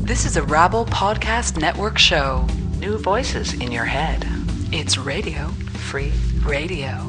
This is a Rabble Podcast Network show. New voices in your head. It's Radio Free Radio.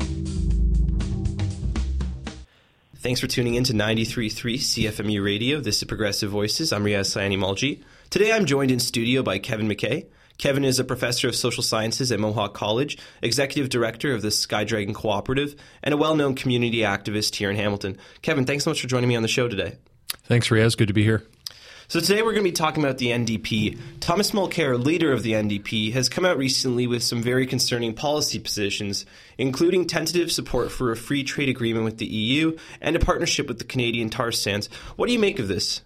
Thanks for tuning in to 93.3 CFMU Radio. This is Progressive Voices. I'm Riaz Sayani-Mulji. Today I'm joined in studio by Kevin McKay. Kevin is a professor of social sciences at Mohawk College, executive director of the Skydragon Cooperative, and a well-known community activist here in Hamilton. Kevin, thanks so much for joining me on the show today. Thanks, Riaz. Good to be here. So today we're going to be talking about the NDP. Thomas Mulcair, leader of the NDP, has come out recently with some very concerning policy positions, including tentative support for a free trade agreement with the EU and a partnership with the Canadian tar sands. What do you make of this?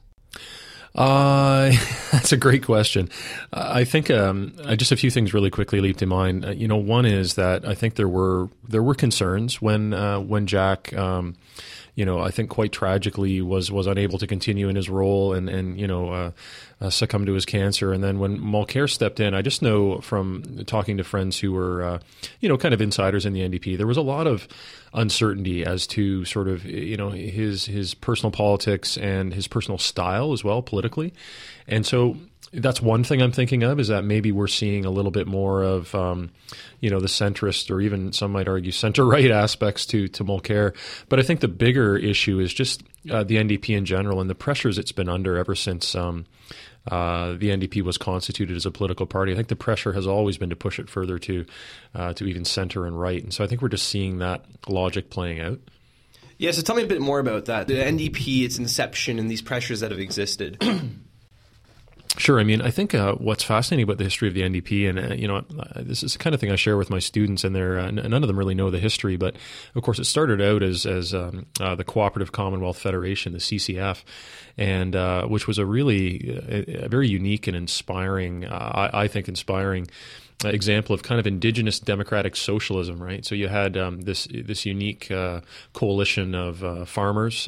That's a great question. I think just a few things really quickly leap to mind. One is that I think there were concerns when Jack, I think quite tragically was unable to continue in his role and succumbed to his cancer. And then when Mulcair stepped in, I just know from talking to friends who were, kind of insiders in the NDP, there was a lot of uncertainty as to sort of, his personal politics and his personal style as well politically. And so that's one thing I'm thinking of, is that maybe we're seeing a little bit more of, the centrist, or even some might argue center-right aspects to Mulcair. But I think the bigger issue is just the NDP in general and the pressures it's been under ever since the NDP was constituted as a political party. I think the pressure has always been to push it further to even center and right. And so I think we're just seeing that logic playing out. Yeah, so tell me a bit more about that. The NDP, its inception, and these pressures that have existed. Sure. I mean, I think what's fascinating about the history of the NDP, and this is the kind of thing I share with my students, and none of them really know the history, but of course it started out as the Cooperative Commonwealth Federation, the CCF, and which was a very unique and inspiring, I think, inspiring example of kind of indigenous democratic socialism, right? So you had this unique coalition of farmers.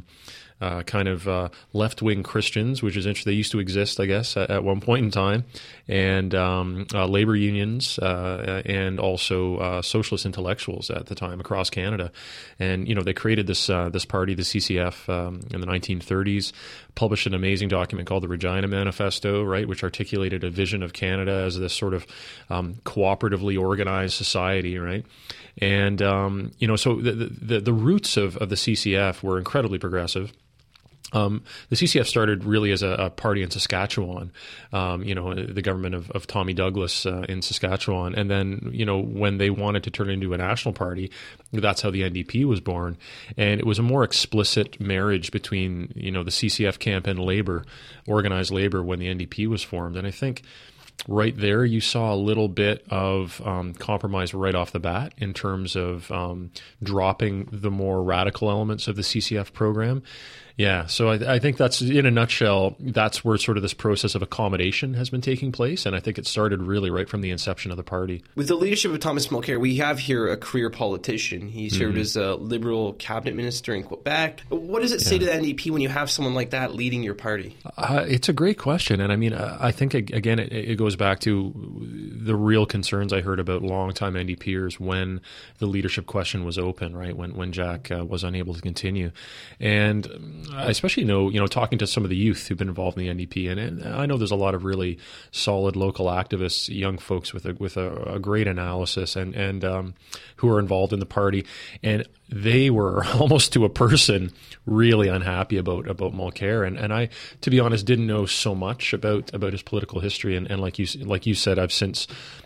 Kind of left-wing Christians, which is interesting. They used to exist, I guess, at one point in time, and labor unions and also socialist intellectuals at the time across Canada. And, they created this party, the CCF, in the 1930s, published an amazing document called the Regina Manifesto, right, which articulated a vision of Canada as this sort of cooperatively organized society, right? And, so the roots of the CCF were incredibly progressive. The CCF started really as a party in Saskatchewan, the government of Tommy Douglas in Saskatchewan. And then, when they wanted to turn it into a national party, that's how the NDP was born. And it was a more explicit marriage between, the CCF camp and labor, organized labor, when the NDP was formed. And I think right there, you saw a little bit of compromise right off the bat in terms of dropping the more radical elements of the CCF program. Yeah, so I think that's, in a nutshell, that's where sort of this process of accommodation has been taking place, and I think it started really right from the inception of the party. With the leadership of Thomas Mulcair, we have here a career politician. He served as a Liberal cabinet minister in Quebec. What does it say to the NDP when you have someone like that leading your party? It's a great question, and I mean, I think, again, it goes back to the real concerns I heard about longtime NDPers when the leadership question was open, right, when Jack was unable to continue. And I especially know, talking to some of the youth who've been involved in the NDP, and I know there's a lot of really solid local activists, young folks with a great analysis and who are involved in the party, and they were almost to a person really unhappy about Mulcair, and I, to be honest, didn't know so much about his political history, and like you said, I've since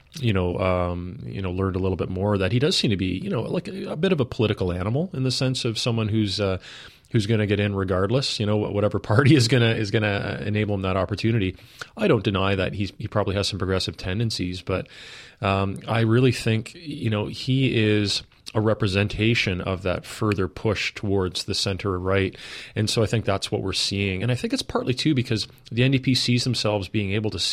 learned a little bit more that he does seem to be, like a bit of a political animal in the sense of someone who's going to get in regardless, whatever party is going to enable him that opportunity. I don't deny that he probably has some progressive tendencies, but I really think, he is a representation of that further push towards the center right. And so I think that's what we're seeing. And I think it's partly too because the NDP sees themselves being able to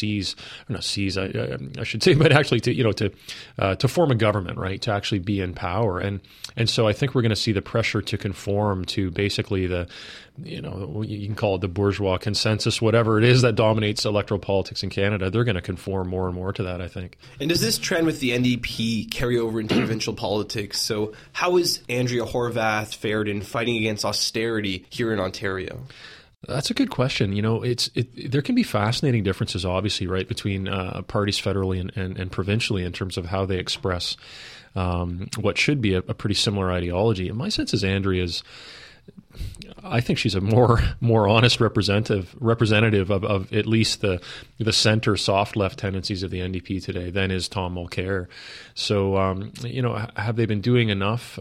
I should say, but actually to form a government, right? To actually be in power. And so I think we're going to see the pressure to conform to basically you can call it the bourgeois consensus, whatever it is that dominates electoral politics in Canada. They're going to conform more and more to that, I think. And does this trend with the NDP carry over into provincial politics? So how has Andrea Horwath fared in fighting against austerity here in Ontario? That's a good question. There can be fascinating differences, obviously, right, between parties federally and provincially in terms of how they express what should be a pretty similar ideology. And my sense is Andrea's, I think she's a more honest representative of at least the center soft left tendencies of the NDP today than is Tom Mulcair. So have they been doing enough?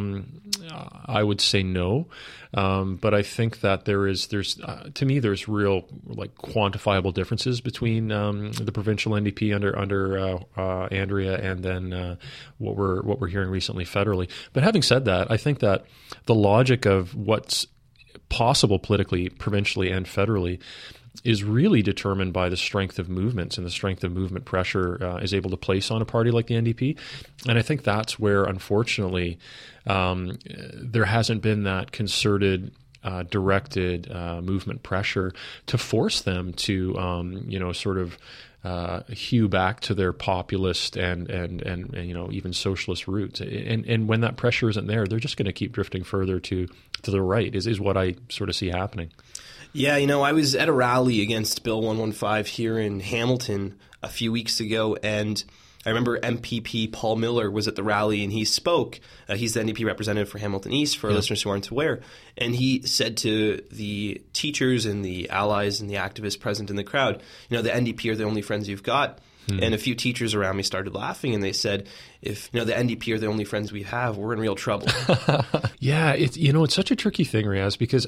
I would say no, but I think that there's to me there's real like quantifiable differences between the provincial NDP under Andrea and then what we're hearing recently federally. But having said that, I think that the logic of what's possible politically, provincially and federally, is really determined by the strength of movements and the strength of movement pressure is able to place on a party like the NDP. And I think that's where, unfortunately, there hasn't been that concerted, directed movement pressure to force them to, sort of hew back to their populist and even socialist roots. And when that pressure isn't there, they're just going to keep drifting further to the right, is what I sort of see happening. Yeah, I was at a rally against Bill 115 here in Hamilton a few weeks ago, and I remember MPP Paul Miller was at the rally and he spoke. He's the NDP representative for Hamilton East, for our listeners who aren't aware. And he said to the teachers and the allies and the activists present in the crowd, the NDP are the only friends you've got. And a few teachers around me started laughing, and they said, if the NDP are the only friends we have, we're in real trouble. Yeah, it's such a tricky thing, Riaz, because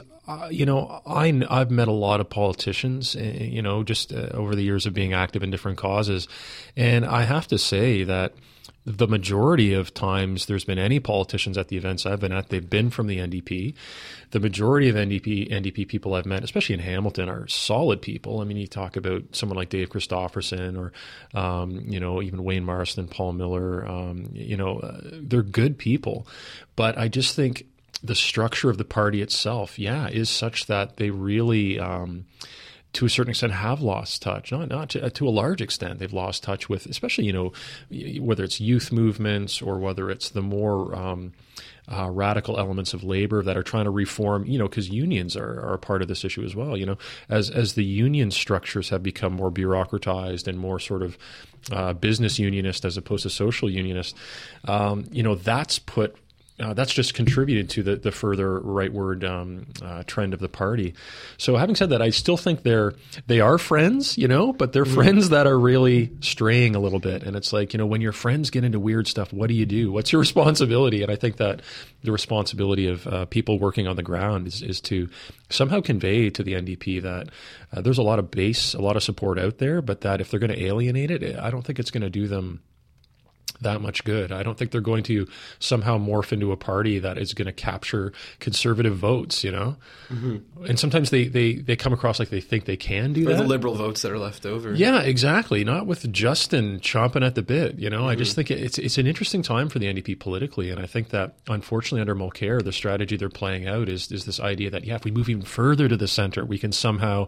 I've met a lot of politicians, just over the years of being active in different causes, and I have to say that the majority of times there's been any politicians at the events I've been at, they've been from the NDP. The majority of NDP people I've met, especially in Hamilton, are solid people. I mean, you talk about someone like Dave Christopherson or, even Wayne Marston, Paul Miller, they're good people. But I just think the structure of the party itself, is such that they really to a certain extent have lost touch, not to a large extent. They've lost touch with, especially, whether it's youth movements or whether it's the more radical elements of labor that are trying to reform, because unions are a part of this issue as well. As the union structures have become more bureaucratized and more sort of business unionist as opposed to social unionist, that's just contributed to the further rightward trend of the party. So having said that, I still think they are friends, but they're friends that are really straying a little bit. And it's like, when your friends get into weird stuff, what do you do? What's your responsibility? And I think that the responsibility of people working on the ground is to somehow convey to the NDP that there's a lot of base, a lot of support out there, but that if they're going to alienate it, I don't think it's going to do them that much good. I don't think they're going to somehow morph into a party that is going to capture conservative votes, Mm-hmm. And sometimes they come across like they think they can do that. Or the liberal votes that are left over. Yeah, exactly. Not with Justin chomping at the bit, Mm-hmm. I just think it's an interesting time for the NDP politically, and I think that unfortunately under Mulcair, the strategy they're playing out is this idea that, if we move even further to the center, we can somehow,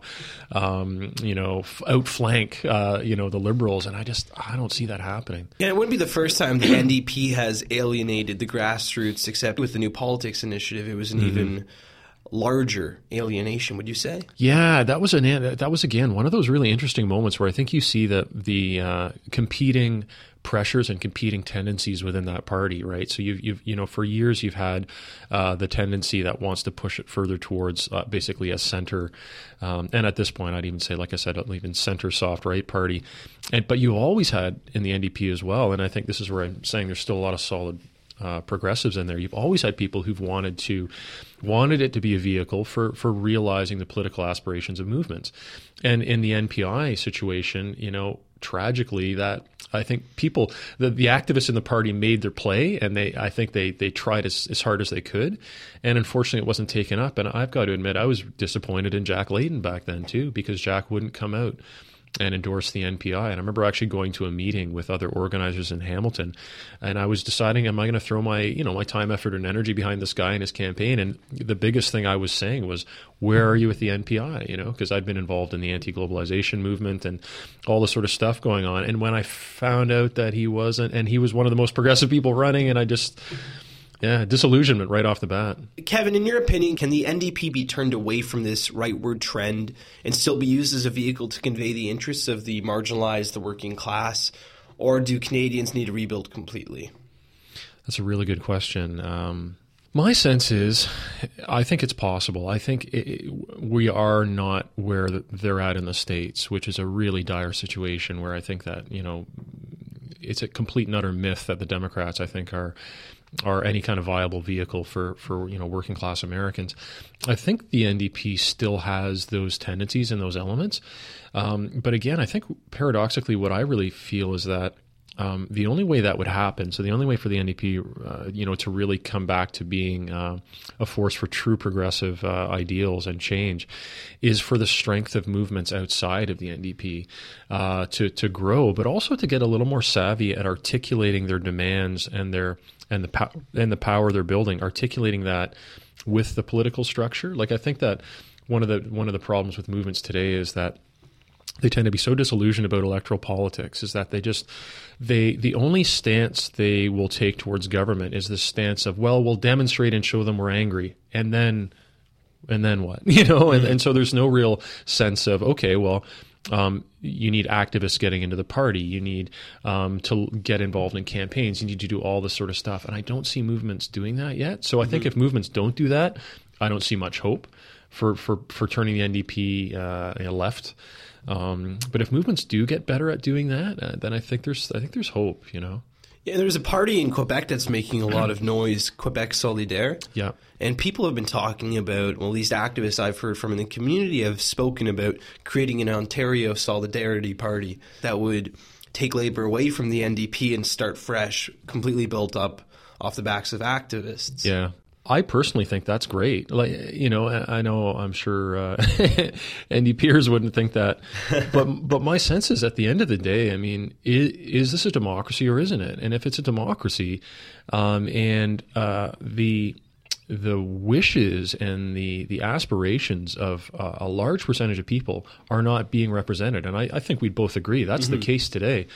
outflank, the liberals, and I don't see that happening. Yeah, it wouldn't be the first time the NDP has alienated the grassroots, except with the New Politics Initiative, it was an even larger alienation, would you say? Yeah, that was again one of those really interesting moments where I think you see the competing pressures and competing tendencies within that party, right? So you've for years you've had the tendency that wants to push it further towards basically a center, and at this point I'd even say, like I said, even center soft right party, but you always had in the NDP as well, and I think this is where I'm saying there's still a lot of solid progressives in there. You've always had people who've wanted it to be a vehicle for realizing the political aspirations of movements, and in the NPI situation, tragically, that I think people, the activists in the party made their play, and I think they tried as hard as they could, and unfortunately it wasn't taken up. And I've got to admit, I was disappointed in Jack Layton back then too, because Jack wouldn't come out and endorse the NPI. And I remember actually going to a meeting with other organizers in Hamilton, and I was deciding, am I going to throw my time, effort, and energy behind this guy and his campaign? And the biggest thing I was saying was, where are you with the NPI? Because I'd been involved in the anti-globalization movement and all this sort of stuff going on. And when I found out that he wasn't, and he was one of the most progressive people running, and Yeah, disillusionment right off the bat. Kevin, in your opinion, can the NDP be turned away from this rightward trend and still be used as a vehicle to convey the interests of the marginalized, the working class, or do Canadians need to rebuild completely? That's a really good question. My sense is, I think it's possible. I think we are not where they're at in the States, which is a really dire situation where I think that, it's a complete and utter myth that the Democrats, I think, are any kind of viable vehicle for working class Americans. I think the NDP still has those tendencies and those elements. But again, I think paradoxically what I really feel is that the only way that would happen, so the only way for the NDP, to really come back to being a force for true progressive ideals and change, is for the strength of movements outside of the NDP to grow, but also to get a little more savvy at articulating their demands and the power they're building, articulating that with the political structure. Like, I think that one of the problems with movements today is that they tend to be so disillusioned about electoral politics, is that the only stance they will take towards government is this stance of, well, we'll demonstrate and show them we're angry, and then what? And so there's no real sense of, okay, well, you need activists getting into the party. You need to get involved in campaigns. You need to do all this sort of stuff. And I don't see movements doing that yet. So I think if movements don't do that, I don't see much hope for turning the NDP left. But if movements do get better at doing that, then I think there's hope. Yeah, there's a party in Quebec that's making a lot of noise, Quebec Solidaire. Yeah. And people have been talking about, well, at least activists I've heard from in the community have spoken about creating an Ontario Solidarity Party that would take Labour away from the NDP and start fresh, completely built up off the backs of activists. Yeah. I personally think that's great. Like, I know I'm sure NDPers wouldn't think that, but my sense is at the end of the day, I mean, is this a democracy or isn't it? And if it's a democracy, and the wishes and the aspirations of a large percentage of people are not being represented, and I think we'd both agree that's the case today.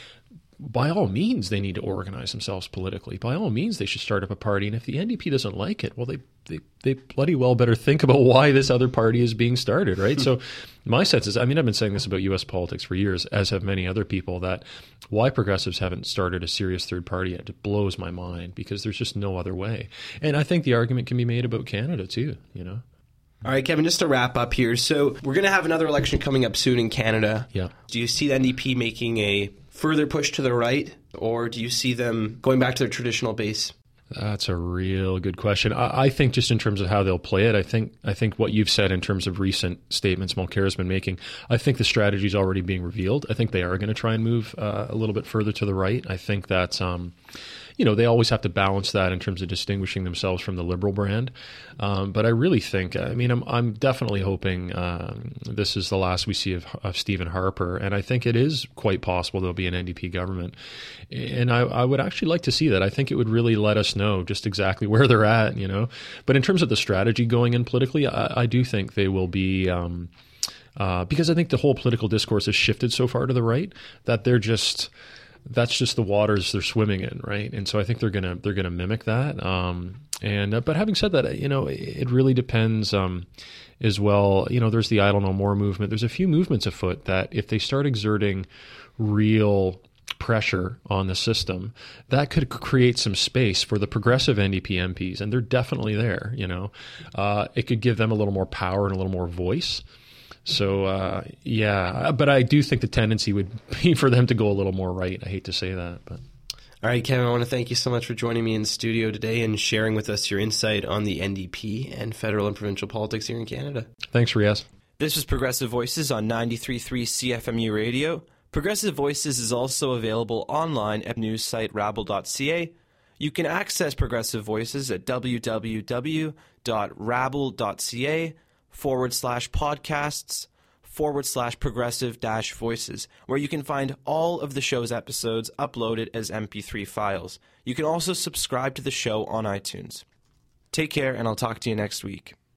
By all means, they need to organize themselves politically. By all means, they should start up a party. And if the NDP doesn't like it, well, they bloody well better think about why this other party is being started, right? So my sense is, I've been saying this about U.S. politics for years, as have many other people, that why progressives haven't started a serious third party yet, it blows my mind, because there's just no other way. And I think the argument can be made about Canada too, All right, Kevin, just to wrap up here. So we're going to have another election coming up soon in Canada. Yeah. Do you see the NDP making a further push to the right, or do you see them going back to their traditional base? That's a real good question. I think just in terms of how they'll play it, I think what you've said in terms of recent statements Mulcair's been making, I think the strategy is already being revealed. I think they are going to try and move a little bit further to the right. I think that's they always have to balance that in terms of distinguishing themselves from the Liberal brand. But I really think, I'm definitely hoping this is the last we see of Stephen Harper. And I think it is quite possible there'll be an NDP government. And I would actually like to see that. I think it would really let us know just exactly where they're at, But in terms of the strategy going in politically, I do think they will be... because I think the whole political discourse has shifted so far to the right that that's just the waters they're swimming in, right? And so I think they're gonna mimic that. But having said that, it really depends as well. There's the Idle No More movement. There's a few movements afoot that if they start exerting real pressure on the system, that could create some space for the progressive NDP MPs, and they're definitely there. It could give them a little more power and a little more voice. So, but I do think the tendency would be for them to go a little more right. I hate to say that, but. All right, Kevin, I want to thank you so much for joining me in the studio today and sharing with us your insight on the NDP and federal and provincial politics here in Canada. Thanks, Riaz. This was Progressive Voices on 93.3 CFMU Radio. Progressive Voices is also available online at news site rabble.ca. You can access Progressive Voices at www.rabble.ca/podcasts/progressive-voices, where you can find all of the show's episodes uploaded as MP3 files. You can also subscribe to the show on iTunes. Take care, and I'll talk to you next week.